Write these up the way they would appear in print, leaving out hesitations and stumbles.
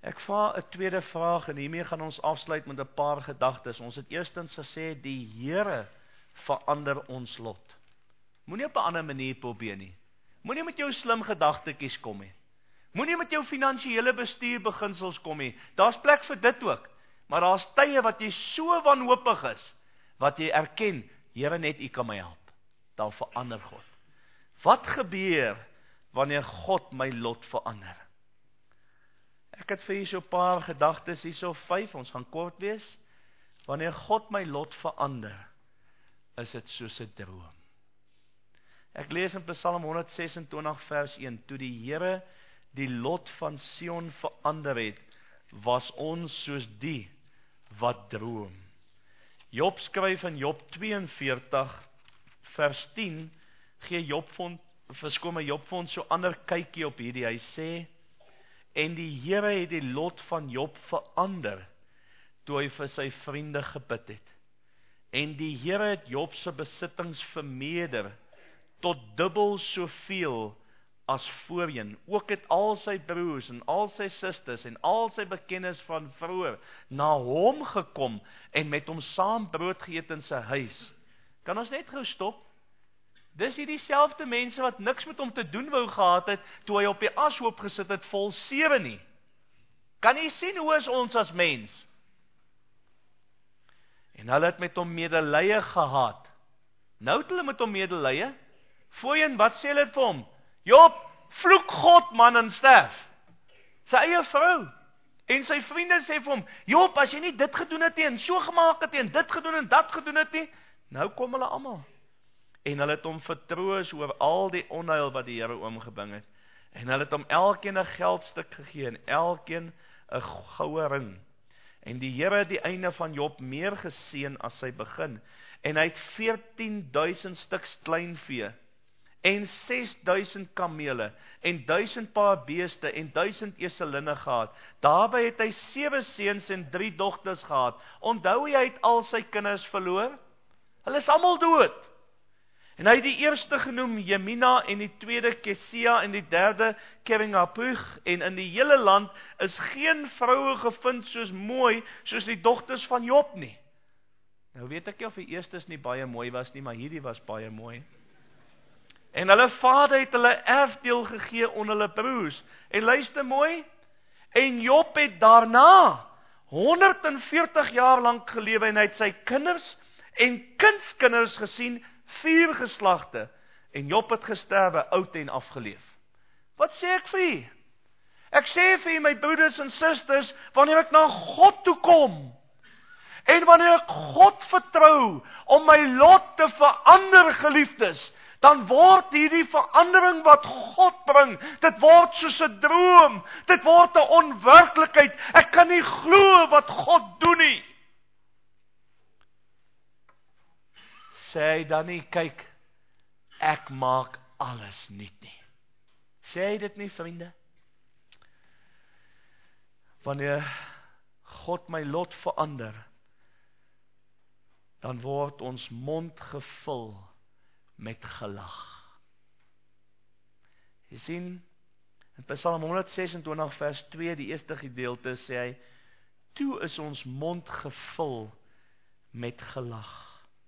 Ek vra 'n tweede vraag en hiermee gaan ons afsluit met 'n paar gedagtes. Ons het eerstens gesê, die Here verander ons lot. Moenie op 'n ander manier probeer nie. Moenie met jou slim gedagtetjies kom nie. Moenie met jou finansiële bestuur beginsels kom nie. Daar's plek vir dit ook. Maar daar's tye wat jy so wanhoopig is, wat jy erken, Here, net U kan my help. Dan verander God. Wat gebeur wanneer God my lot verander? Ek het vir julle so 'n paar gedagtes hierso, 5, ons gaan kort wees. Wanneer God my lot verander, is dit soos 'n droom. Ek lees in Psalm 126 vers 1, toe die Here die lot van Sion verander het, was ons soos die wat droom. Job skryf in Job 42 vers 10, gee Job vir ons so ander kykie op hierdie. Hy sê, en die Here het die lot van Job verander, toe hy vir sy vriende gebid het. En die Here het Job se besittings vermeerder, tot dubbel soveel as voorheen. Ook het al sy broers en al sy susters en al sy bekennes van vroeër na hom gekom en met hom saam brood geëet in sy huis. Kan ons net gou stop? Dis hierdie selfde mense wat niks met hom te doen wou gehad het, toe hy op die ashoop gesit het, vol sewe nie. Kan jy sien hoe is ons as mens? En hulle het met hom medelee gehad. Nou het hulle met hom medelee. Voorheen, wat sê hulle vir hom? Job, vloek God man en sterf. Sy eie vrou. En sy vriende sê vir hom, Job, as jy nie dit gedoen het nie, en so gemaak het nie, en dit gedoen en dat gedoen het nie, nou kom hulle almal. En hulle het hom vertroos oor al die onheil wat die Here oomgebring het. En hulle het hom elkeen 'n geldstuk gegee, en elkeen 'n goue ring. En die Here het die einde van Job meer geseën as sy begin. En hy het 14.000 stuks kleinvee, en 6.000 kamele, en 1000 paar beeste, en 1000 eselinne gehad. Daarby het hy 7 seuns en 3 dogters gehad. Onthou hy het al sy kinders verloor? Hulle is almal dood. En hy het die eerste genoem Jemina, en die tweede Kesia, en die derde Keringapuch, en in die hele land is geen vroue gevind soos mooi, soos die dogters van Job nie. Nou weet ek nie of die eerstes nie baie mooi was nie, maar hierdie was baie mooi. En hulle vader het hulle erfdeel gegee onder hulle broers. En luister mooi, en Job het daarna 140 jaar lank gelewe, en hy het sy kinders en kindskinders gesien, 4 geslagte, en Job het gesterwe, oud en afgeleef. Wat sê ek vir u? Ek sê vir u, my broeders en susters, wanneer ek na God toe kom, en wanneer ek God vertrou, om my lot te verander, geliefdes, dan word hierdie verandering wat God bring, dit word soos 'n droom, dit word 'n onwerklikheid, ek kan nie glo wat God doen nie. Sê hy dan nie, kyk, ek maak alles nuut nie. Sê hy dit nie, vriende? Wanneer God my lot verander, dan word ons mond gevul met gelag. Jy sien, in Psalm 126 vers 2, die eerste gedeelte, sê hy, toe is ons mond gevul met gelag.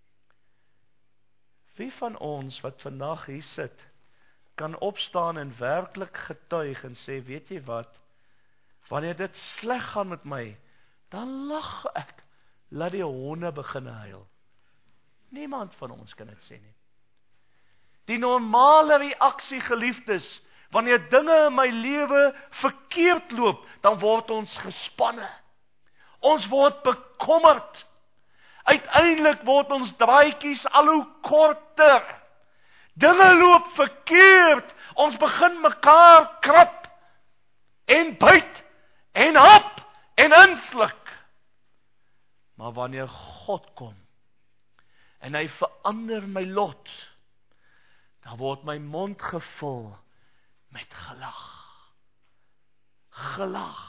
Wie van ons wat vandag hier sit, kan opstaan en werklik getuig en sê, weet jy wat, wanneer dit sleg gaan met my, dan lag ek, laat die honde begin huil. Niemand van ons kan dit sê nie. Die normale reaksie, geliefdes, wanneer dinge in my lewe verkeerd loop, dan word ons gespanne. Ons word bekommerd. Uiteindelik word ons draadjies al hoe korter. Dinge loop verkeerd. Ons begin mekaar krap en byt en hap en insluk. Maar wanneer God kom en hy verander my lot, dan word my mond gevul met gelag. Gelag.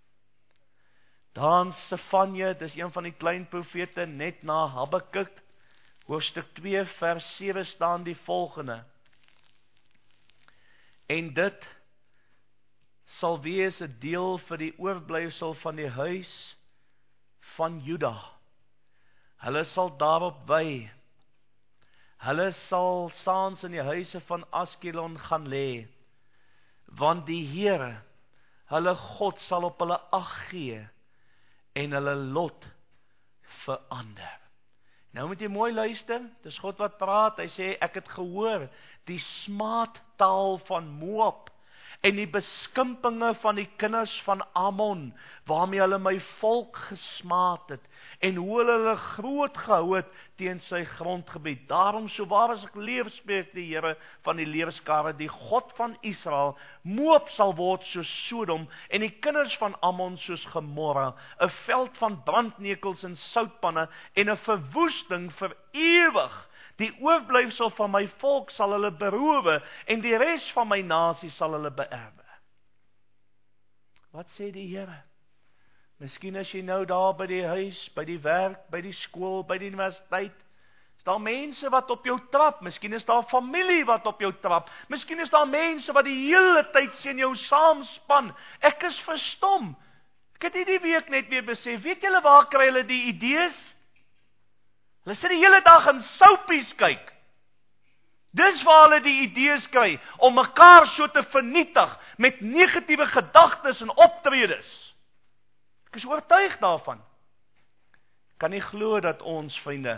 Dan Sefanja, dis een van die klein profete, net na Habakuk, hoofstuk 2 vers 7 staan die volgende. En dit sal wees 'n deel vir die oorblyfsel van die huis van Juda. Hulle sal daarop wy. Hulle sal saans in die huise van Askelon gaan lê, want die Here, hulle God, sal op hulle ag gee en hulle lot verander. Nou moet jy mooi luister, dis God wat praat, hy sê, ek het gehoor die smaattaal van Moab en die beskimpinge van die kinders van Ammon, waarmee hulle my volk gesmaad het, en hoe hulle groot gehou het teen sy grondgebied. Daarom, so waar as ek leef, spreek die Here van die leerskare, die God van Israel, Moab sal word soos Sodom, en die kinders van Ammon soos Gomorra, 'n veld van brandnekels en soutpanne, en 'n verwoesting vir ewig. Die oorblyfsel van my volk sal hulle beroof, en die res van my nasie sal hulle beerwe. Wat sê die Here? Miskien as jy nou daar by die huis, by die werk, by die skool, by die universiteit, is daar mense wat op jou trap, miskien is daar familie wat op jou trap, miskien is daar mense wat die hele tyd sien jou saamspan. Ek is verstom. Ek het hierdie week net weer besef, weet julle waar kry hulle die idees? Hulle sit die hele dag in soapies kyk. Dis waar hulle die idees kry, om mekaar so te vernietig, met negatiewe gedagtes en optredes. Ek is oortuig daarvan. Kan nie glo dat ons, vriende,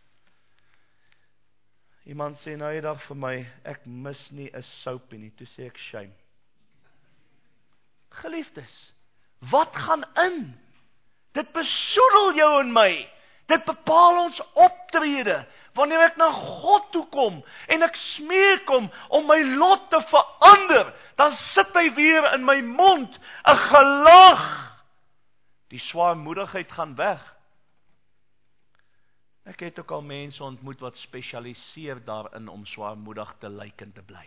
iemand sê nou eendag vir my, ek mis nie 'n soapie nie, toe sê ek shame. Geliefdes, wat gaan in? Dit besoedel jou en my. Dit bepaal ons optrede, wanneer ek na God toe kom, en ek smeek hom om my lot te verander, dan sit hy weer in my mond, 'n gelag. Die swaarmoedigheid gaan weg. Ek het ook al mense ontmoet wat spesialiseer daarin om swaarmoedig te lyk en te bly.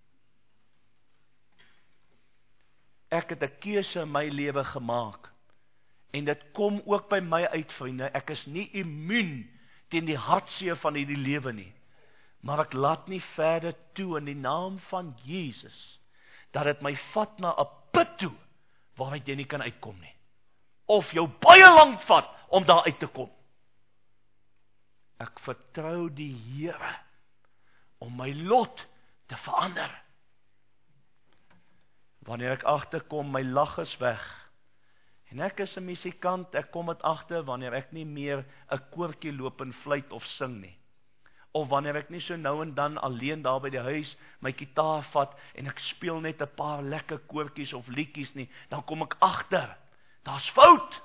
Ek het 'n keuse in my lewe gemaak, en dit kom ook by my uit, vriende. Ek is nie immuun teen die hartseer van hierdie lewe nie, maar ek laat nie verder toe in die naam van Jesus, dat dit my vat na 'n put toe, waaruit jy nie kan uitkom nie. Of jou baie lank vat om daar uit te kom. Ek vertrou die Here om my lot te verander. Wanneer ek agterkom, my lag is weg. En ek is 'n musikant, ek kom dit agter wanneer ek nie meer 'n koortjie loop en fluit of sing nie. Of wanneer ek nie so nou en dan alleen daar by die huis my gitaar vat en ek speel net 'n paar lekker koortjies of liedjies nie, dan kom ek agter. Daar's fout.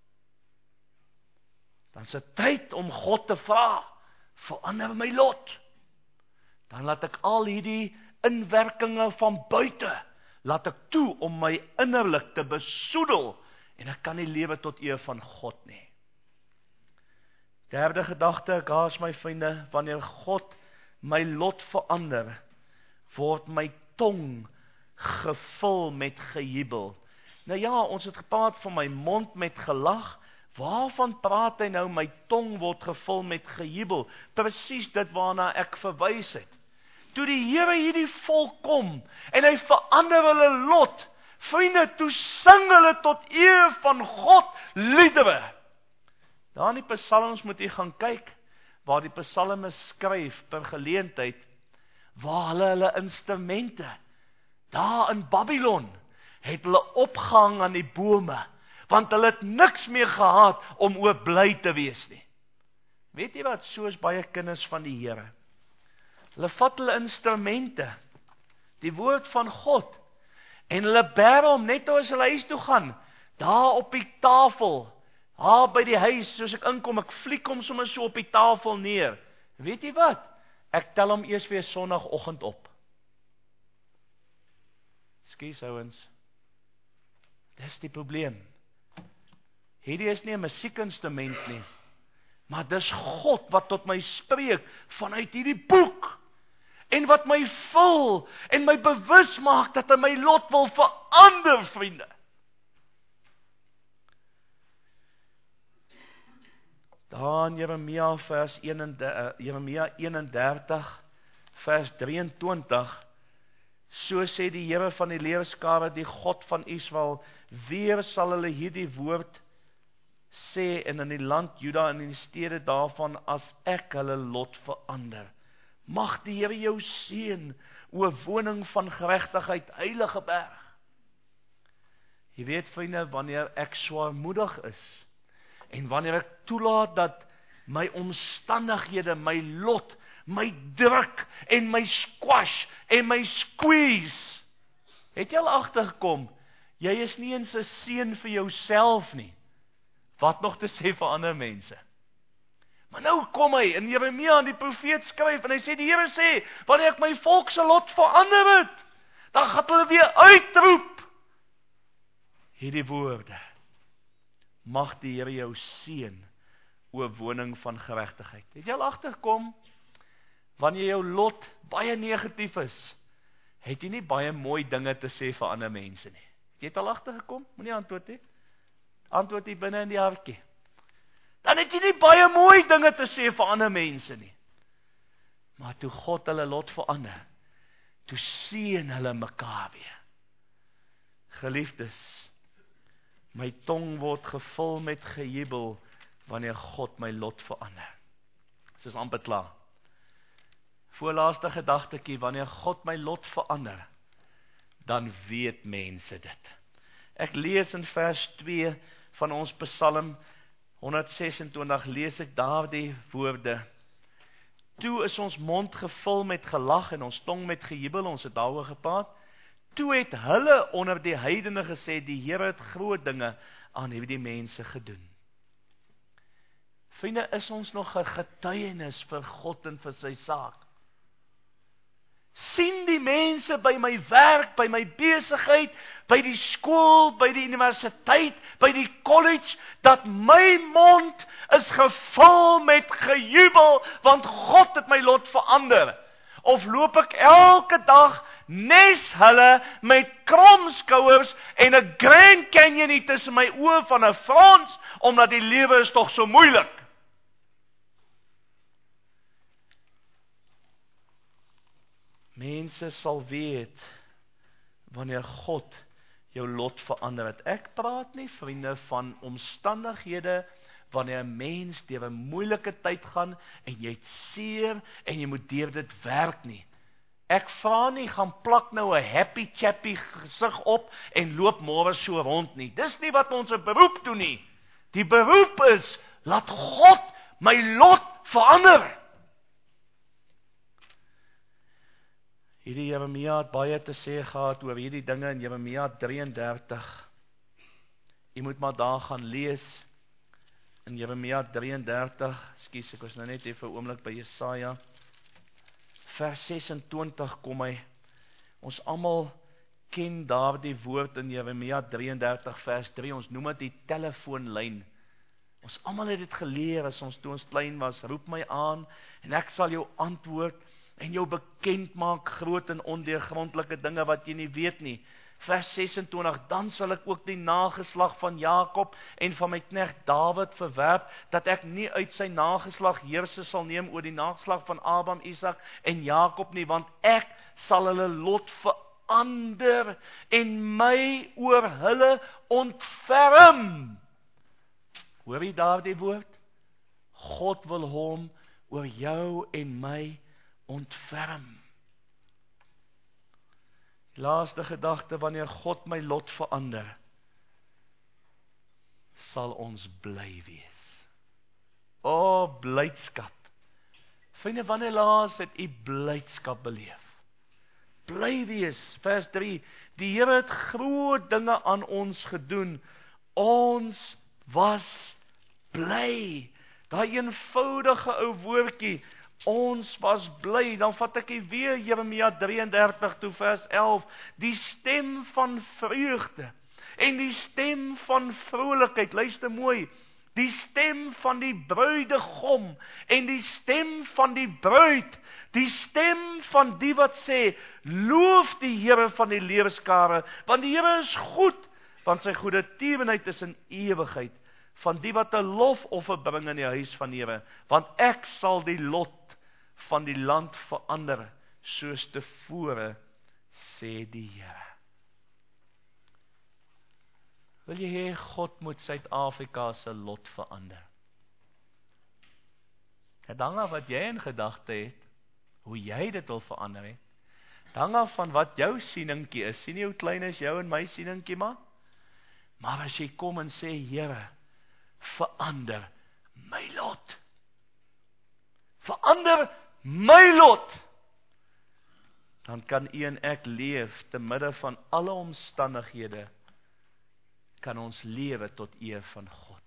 Dan is dit tyd om God te vra, verander my lot. Dan laat ek al hierdie inwerkinge van buite, laat ek toe om my innerlik te besoedel, en ek kan nie lewe tot eer van God nie. Derde gedagte, ek haas my vriende, wanneer God my lot verander, word my tong gevul met gejubel. Nou ja, ons het gepraat van my mond met gelag. Waarvan praat hy nou? My tong word gevul met gejubel. Presies dit waarna ek verwys het. Toe die Here hierdie volk kom, en hy verander hulle lot, vriende, toe sing hulle tot eer van God liedere. Daar in die psalms moet jy gaan kyk, waar die psalmes skryf per geleentheid, waar hulle instrumente, daar in Babylon, het hulle opgehang aan die bome, want hulle het niks meer gehad om oor bly te wees nie. Weet jy wat, soos baie kinders van die Here, hulle vat hulle instrumente, die woord van God, en hulle bær hom net as hulle huis toe gaan, daar op die tafel, daar by die huis, soos ek inkom, ek fliek hom sommer so op die tafel neer. Weet jy wat? Ek tel hom eers weer sonnagoggend op. Skus ouens, dis die probleem. Hierdie is nie 'n musiekinstrument nie, maar dis God wat tot my spreek vanuit hierdie boek, en wat my vul, en my bewus maak dat hy my lot wil verander, vriende. Daar in Jeremia 31 vers 23, So sê die Here van die leerskare, die God van Israel, weer sal hulle hierdie woord sê, en in die land Juda en in die stede daarvan, as ek hulle lot verander. Mag die Here jou seën, o woning van geregtigheid, heilige berg. Jy weet vriende, wanneer ek swaarmoedig is, en wanneer ek toelaat dat my omstandighede, my lot, my druk, en my squash, en my squeeze, het jy al agtergekom, jy is nie eens 'n seën vir jouself nie, wat nog te sê vir ander mense. Maar nou kom hy, en Jeremia aan die profeet skryf, en hy sê, die Here sê, wanneer ek my volk se lot verander het, dan gaan hulle weer uitroep, hierdie woorde, mag die Here jou seën, o woning van geregtigheid. Het jy al agtergekom, wanneer jou lot baie negatief is, het jy nie baie mooi dinge te sê vir ander mense nie. Het jy het al agtergekom? Moenie antwoord nie. Antwoord hier binne in die hartjie. Dan het jy nie baie mooi dinge te sê vir ander mense nie. Maar toe God hulle lot verander, toe seën hulle mekaar weer. Geliefdes, my tong word gevul met gejubel, wanneer God my lot verander. Soos amper klaar. Voorlaaste gedagtekie, wanneer God my lot verander, dan weet mense dit. Ek lees in vers 2 van ons Psalm 126, lees ek daardie woorde. Toe is ons mond gevul met gelag en ons tong met gejubel, ons het daaroor gepraat. Toe het hulle onder die heidene gesê, die Here het groot dinge aan hierdie mense gedoen. Vriende, is ons nog 'n getuienis vir God en vir sy saak? Sien die mense by my werk, by my besigheid, by die skool, by die universiteit, by die college, dat my mond is gevul met gejubel, want God het my lot verander? Of loop ek elke dag nes hulle met kromskouers en 'n Grand Canyon hier tussen my oë van 'n frons, omdat die lewe is tog so moeilik? Mense sal weet, wanneer God jou lot verander het. Ek praat nie, vriende, van omstandighede, wanneer 'n mens deur 'n moeilike tyd gaan, en jy het seer, en jy moet deur dit werk nie. Ek vra nie, gaan plak nou 'n happy chappy gesig op, en loop môre so rond nie. Dis nie wat ons 'n beroep doen nie. Die beroep is, laat God my lot verander. Hierdie Jeremia het baie te sê gehad oor hierdie dinge in Jeremia 33. Jy moet maar daar gaan lees. In Jeremia 33, ekskuus, ek was nou net even 'n oomblik by Jesaja. Vers 26 kom hy. Ons almal ken daardie woord in Jeremia 33 vers 3. Ons noem dit die telefoonlyn. Ons almal het dit geleer as ons toe ons klein was. Roep my aan en ek sal jou antwoord en jou bekend maak groot en ondeurgrondelike dinge wat jy nie weet nie. Vers 26, dan sal ek ook die nageslag van Jakob en van my knegt Dawid verwerp, dat ek nie uit sy nageslag heerser sal neem oor die nageslag van Abraham, Isak en Jakob nie, want ek sal hulle lot verander en my oor hulle ontferm. Hoor jy daar die woord? God wil hom oor jou en my ontferm. Laaste gedagte, wanneer God my lot verander, sal ons bly wees. O, blydskap. Vriende, wanneer laas het u blydskap beleef? Bly wees, vers 3, die Here het groot dinge aan ons gedoen, ons was bly. Daai eenvoudige ou woordjie, ons was bly. Dan vat ek weer Jeremia 33 toe vers 11, die stem van vreugde en die stem van vrolikheid, luister mooi, die stem van die bruidegom en die stem van die bruid, die stem van die wat sê, loof die Here van die leerskare, want die Here is goed, want sy goeie tierenheid is in ewigheid, van die wat 'n lofoffer bring in die huis van die Here, want ek sal die lot van die land verander, soos tevore, sê die Here. Wil jy hê God moet Suid-Afrika se lot verander? Dit hang af wat jy in gedagte het, hoe jy dit wil verander het. Dit hang af van wat jou sieningkie is. Sien jy hoe klein is jou en my sieningkie maar? Maar as jy kom en sê, Here, verander my lot. Verander my lot. Dan kan u en ek leef te midde van alle omstandighede, kan ons lewe tot eer van God.